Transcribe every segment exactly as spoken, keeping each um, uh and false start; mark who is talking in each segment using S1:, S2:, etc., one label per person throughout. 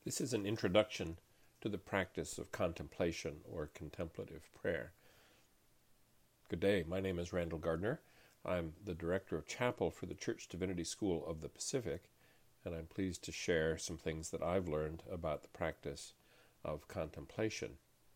S1: This is an introduction to the practice of contemplation or contemplative prayer. Good day, my name is Randall Gardner. I'm the Director of Chapel for the Church Divinity School of the Pacific, and I'm pleased to share some things that I've learned about the practice of contemplation.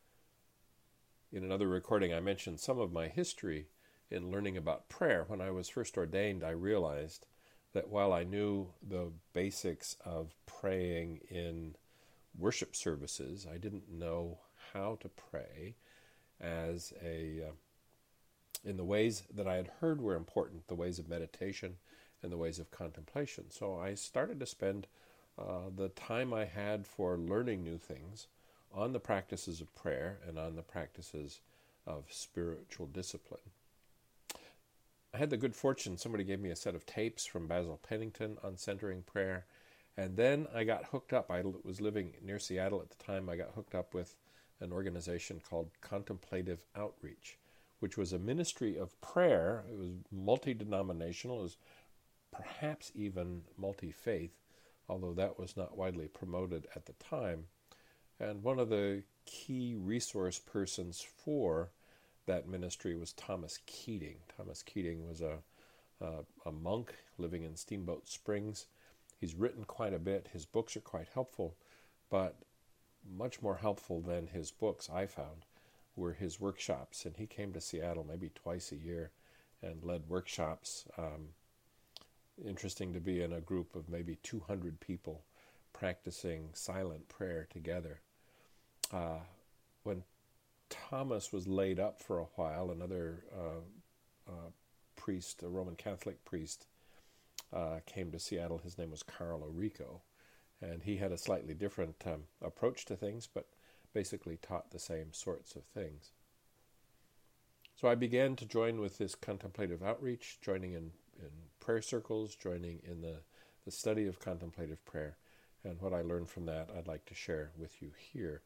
S1: In another recording, I mentioned some of my history in learning about prayer. When I was first ordained, I realized that while I knew the basics of praying in worship services, I didn't know how to pray as a uh, in the ways that I had heard were important, the ways of meditation and the ways of contemplation. So I started to spend uh, the time I had for learning new things on the practices of prayer and on the practices of spiritual discipline. I had the good fortune, somebody gave me a set of tapes from Basil Pennington on centering prayer, and then I got hooked up. I was living near Seattle at the time. I got hooked up with an organization called Contemplative Outreach, which was a ministry of prayer. It was multi-denominational. It was perhaps even multi-faith, although that was not widely promoted at the time. And one of the key resource persons for that ministry was Thomas Keating. Thomas Keating was a, a a monk living in Steamboat Springs. He's written quite a bit. His books are quite helpful, but much more helpful than his books, I found, were his workshops. And he came to Seattle maybe twice a year and led workshops. Um, interesting to be in a group of maybe two hundred people practicing silent prayer together. Uh, when Thomas was laid up for a while, another uh, uh, priest, a Roman Catholic priest, uh, came to Seattle. His name was Carl Orico, and he had a slightly different um, approach to things, but basically taught the same sorts of things. So I began to join with this contemplative outreach, joining in, in prayer circles, joining in the, the study of contemplative prayer, and what I learned from that I'd like to share with you here.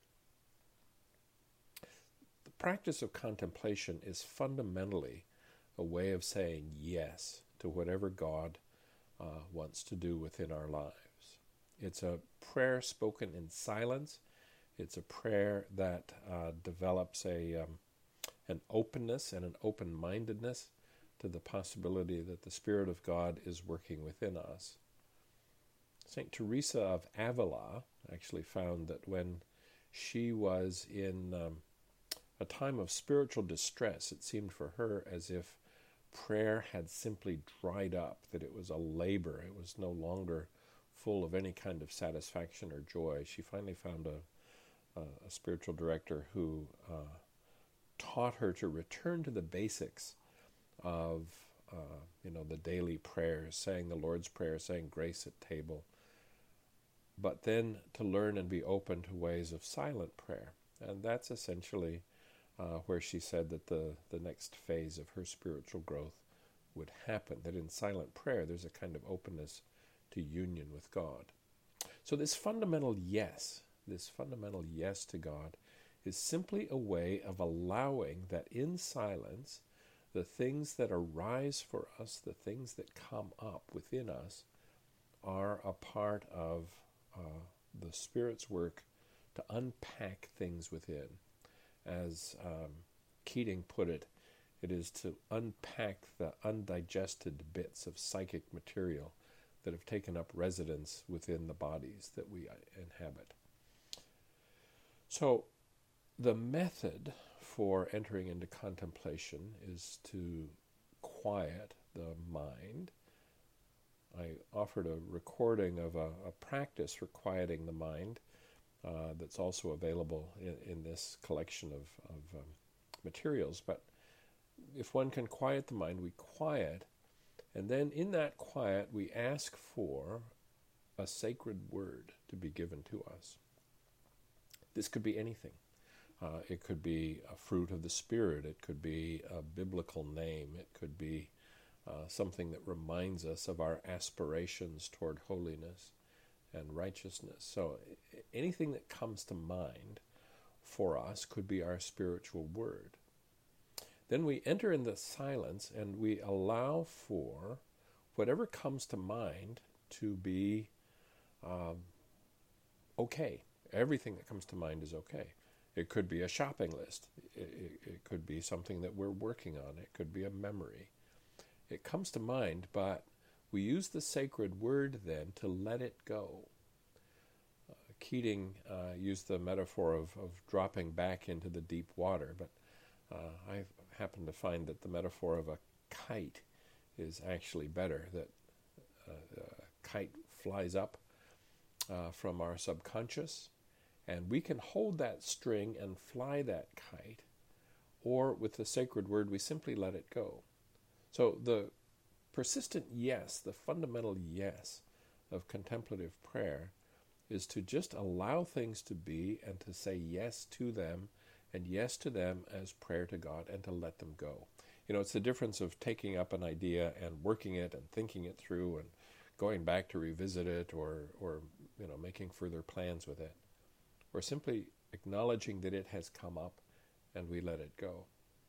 S1: The practice of contemplation is fundamentally a way of saying yes to whatever God uh, wants to do within our lives. It's a prayer spoken in silence. It's a prayer that uh, develops a um, an openness and an open-mindedness to the possibility that the Spirit of God is working within us. Saint Teresa of Avila actually found that when she was in um, a time of spiritual distress, it seemed for her as if prayer had simply dried up, that it was a labor. It was no longer full of any kind of satisfaction or joy. She finally found a, a, a spiritual director who uh, taught her to return to the basics of uh, you know, the daily prayers, saying the Lord's Prayer, saying grace at table, but then to learn and be open to ways of silent prayer. And that's essentially Uh, where she said that the, the next phase of her spiritual growth would happen, that in silent prayer there's a kind of openness to union with God. So this fundamental yes, this fundamental yes to God is simply a way of allowing that in silence the things that arise for us, the things that come up within us, are a part of uh, the Spirit's work to unpack things within. As um, Keating put it, it is to unpack the undigested bits of psychic material that have taken up residence within the bodies that we inhabit. So the method for entering into contemplation is to quiet the mind. I offered a recording of a, a practice for quieting the mind Uh, that's also available in, in this collection of, of um, materials. But if one can quiet the mind, we quiet, and then in that quiet we ask for a sacred word to be given to us. This could be anything. Uh, it could be a fruit of the Spirit. It could be a biblical name. It could be uh, something that reminds us of our aspirations toward holiness and righteousness. So anything that comes to mind for us could be our spiritual word. Then we enter in the silence and we allow for whatever comes to mind to be um, okay. Everything that comes to mind is okay. It could be a shopping list. It, it, it could be something that we're working on. It could be a memory. It comes to mind, but we use the sacred word then to let it go. Uh, Keating uh, used the metaphor of, of dropping back into the deep water, but uh, I happen to find that the metaphor of a kite is actually better, that uh, a kite flies up uh, from our subconscious, and we can hold that string and fly that kite, or with the sacred word, we simply let it go. So the persistent yes, the fundamental yes of contemplative prayer is to just allow things to be and to say yes to them, and yes to them as prayer to God, and to let them go. You know, it's the difference of taking up an idea and working it and thinking it through and going back to revisit it, or, or you know, making further plans with it, or simply acknowledging that it has come up and we let it go.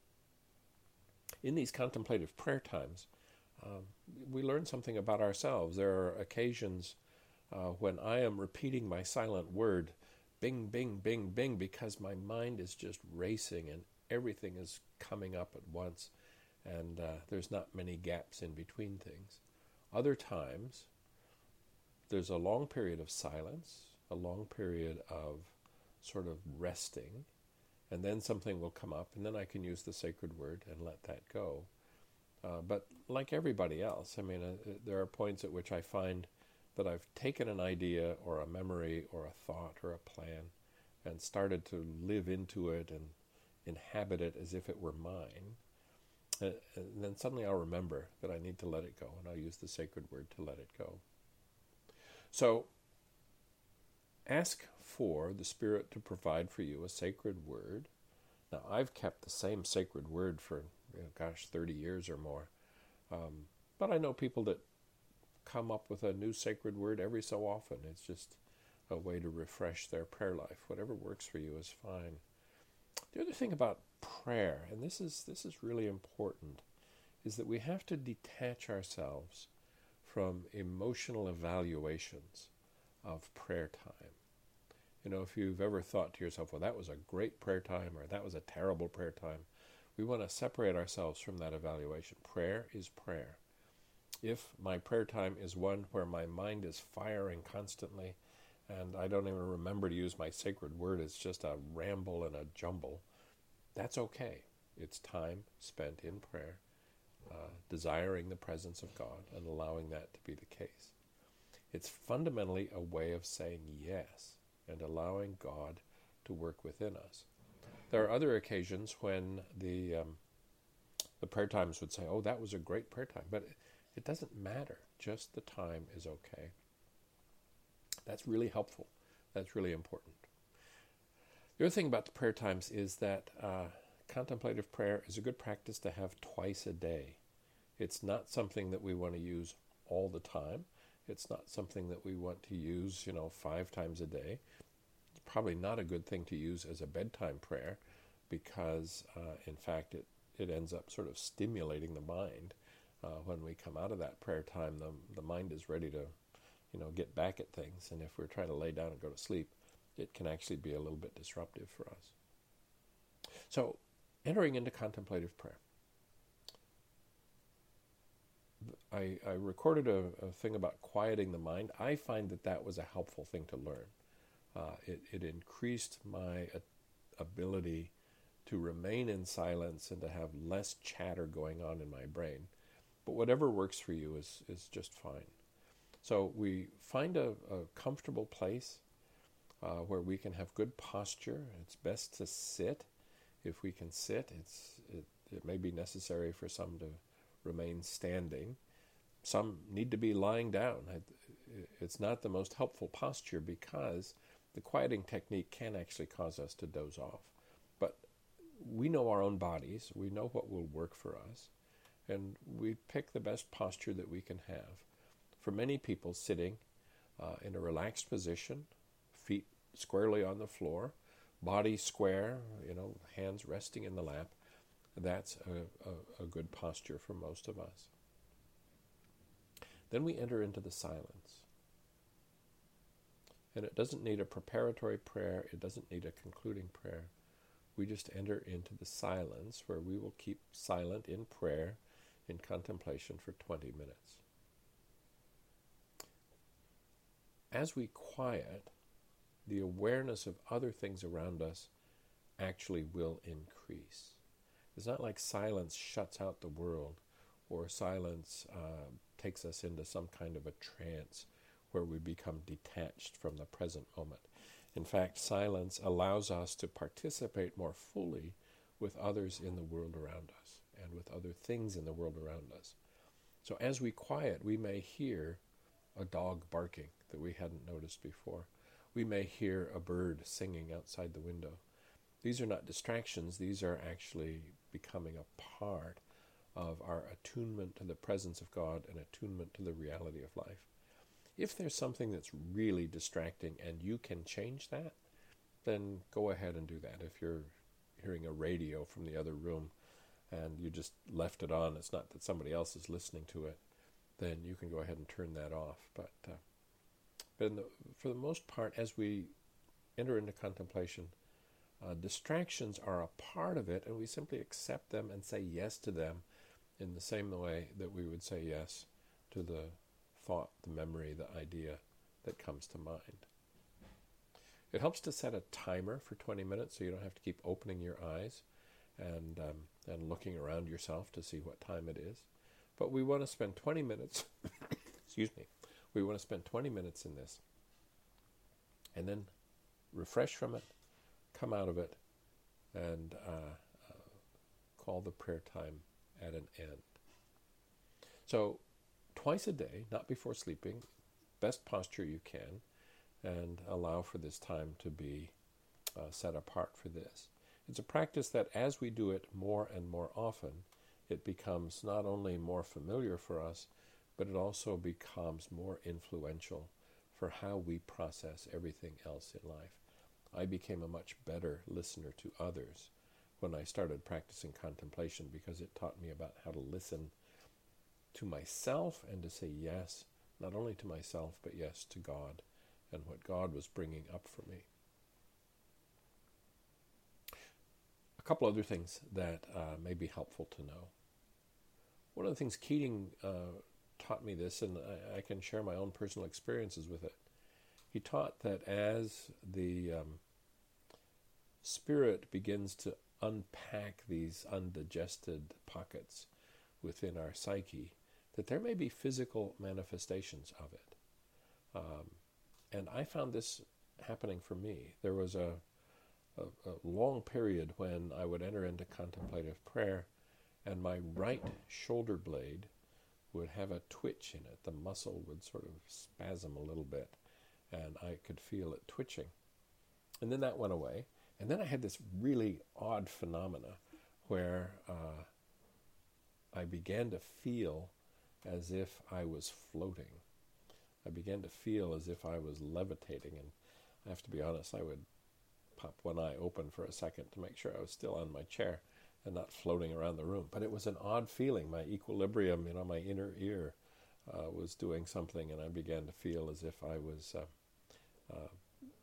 S1: In these contemplative prayer times, um, we learn something about ourselves. There are occasions uh, when I am repeating my silent word, bing, bing, bing, bing, because my mind is just racing and everything is coming up at once, and uh, there's not many gaps in between things. Other times, there's a long period of silence, a long period of sort of resting, and then something will come up, and then I can use the sacred word and let that go. Uh, but like everybody else, I mean, uh, there are points at which I find that I've taken an idea or a memory or a thought or a plan and started to live into it and inhabit it as if it were mine. Uh, and then suddenly I'll remember that I need to let it go, and I'll use the sacred word to let it go. So ask for the Spirit to provide for you a sacred word. Now, I've kept the same sacred word for, you know, gosh, thirty years or more. Um, but I know people that come up with a new sacred word every so often. It's just a way to refresh their prayer life. Whatever works for you is fine. The other thing about prayer, and this is this is really important, is that we have to detach ourselves from emotional evaluations of prayer time. You know, if you've ever thought to yourself, well, that was a great prayer time, or that was a terrible prayer time, we want to separate ourselves from that evaluation. Prayer is prayer. If my prayer time is one where my mind is firing constantly, and I don't even remember to use my sacred word, it's just a ramble and a jumble, that's okay. It's time spent in prayer, uh, desiring the presence of God and allowing that to be the case. It's fundamentally a way of saying yes and allowing God to work within us. There are other occasions when the um, the prayer times would say, oh, that was a great prayer time, but it, it doesn't matter. Just the time is okay. That's really helpful. That's really important. The other thing about the prayer times is that uh, contemplative prayer is a good practice to have twice a day. It's not something that we want to use all the time. It's not something that we want to use, you know, five times a day. It's probably not a good thing to use as a bedtime prayer because, uh, in fact, it, it ends up sort of stimulating the mind. Uh, when we come out of that prayer time, the, the mind is ready to, you know, get back at things. And if we're trying to lay down and go to sleep, it can actually be a little bit disruptive for us. So, entering into contemplative prayer. I, I recorded a, a thing about quieting the mind. I find that that was a helpful thing to learn. Uh, it, it increased my uh, ability to remain in silence and to have less chatter going on in my brain. But whatever works for you is, is just fine. So we find a, a comfortable place uh, where we can have good posture. It's best to sit. If we can sit, it's it, it may be necessary for some to remain standing. Some need to be lying down. It's not the most helpful posture because the quieting technique can actually cause us to doze off. But we know our own bodies. We know what will work for us. And we pick the best posture that we can have. For many people, sitting uh, in a relaxed position, feet squarely on the floor, body square, you know, hands resting in the lap, that's a, a, a good posture for most of us. Then we enter into the silence. And it doesn't need a preparatory prayer. It doesn't need a concluding prayer. We just enter into the silence where we will keep silent in prayer, in contemplation for twenty minutes. As we quiet, the awareness of other things around us actually will increase. It's not like silence shuts out the world, or silence uh, takes us into some kind of a trance where we become detached from the present moment. In fact, silence allows us to participate more fully with others in the world around us and with other things in the world around us. So as we quiet, we may hear a dog barking that we hadn't noticed before. We may hear a bird singing outside the window. These are not distractions. These are actually becoming a part of our attunement to the presence of God and attunement to the reality of life. If there's something that's really distracting and you can change that, then go ahead and do that. If you're hearing a radio from the other room and you just left it on, it's not that somebody else is listening to it, then you can go ahead and turn that off. But, uh, but in the, for the most part, as we enter into contemplation, uh, distractions are a part of it, and we simply accept them and say yes to them in the same way that we would say yes to the thought, the memory, the idea that comes to mind. It helps to set a timer for twenty minutes so you don't have to keep opening your eyes and um, and looking around yourself to see what time it is. But we want to spend twenty minutes, excuse me, we want to spend twenty minutes in this and then refresh from it, come out of it, and uh, uh, call the prayer time at an end. So twice a day, not before sleeping, best posture you can, and allow for this time to be uh, set apart for this. It's a practice that as we do it more and more often, it becomes not only more familiar for us, but it also becomes more influential for how we process everything else in life. I became a much better listener to others when I started practicing contemplation, because it taught me about how to listen to myself and to say yes, not only to myself, but yes to God and what God was bringing up for me. A couple other things that uh, may be helpful to know. One of the things Keating uh, taught me this, and I, I can share my own personal experiences with it. He taught that as the um, spirit begins to unpack these undigested pockets within our psyche, that there may be physical manifestations of it. Um, and I found this happening for me. There was a, a, a long period when I would enter into contemplative prayer, and my right shoulder blade would have a twitch in it. The muscle would sort of spasm a little bit, and I could feel it twitching. And then that went away. And then I had this really odd phenomena where uh, I began to feel as if I was floating. I began to feel as if I was levitating, and I have to be honest, I would pop one eye open for a second to make sure I was still on my chair and not floating around the room. But it was an odd feeling. My equilibrium, you know, my inner ear uh, was doing something, and I began to feel as if I was uh, uh,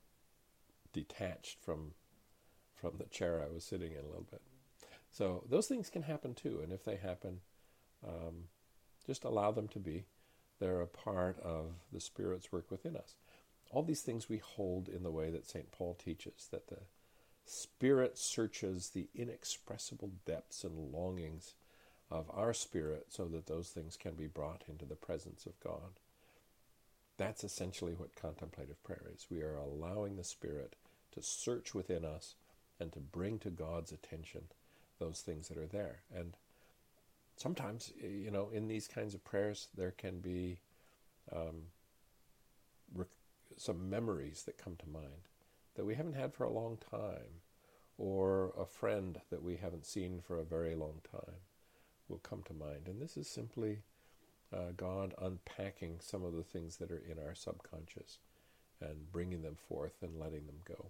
S1: detached from from the chair I was sitting in a little bit. So those things can happen too, and if they happen, um, just allow them to be. They're a part of the Spirit's work within us. All these things we hold in the way that Saint Paul teaches, that the Spirit searches the inexpressible depths and longings of our spirit so that those things can be brought into the presence of God. That's essentially what contemplative prayer is. We are allowing the Spirit to search within us and to bring to God's attention those things that are there. And sometimes, you know, in these kinds of prayers, there can be um, rec- some memories that come to mind that we haven't had for a long time, or a friend that we haven't seen for a very long time will come to mind. And this is simply uh, God unpacking some of the things that are in our subconscious and bringing them forth and letting them go.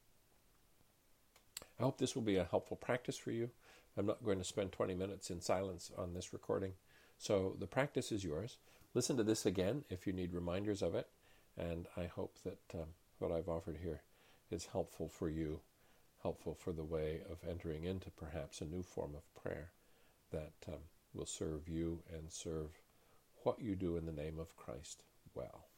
S1: I hope this will be a helpful practice for you. I'm not going to spend twenty minutes in silence on this recording, so the practice is yours. Listen to this again if you need reminders of it, and I hope that um, what I've offered here is helpful for you, helpful for the way of entering into perhaps a new form of prayer that um, will serve you and serve what you do in the name of Christ well.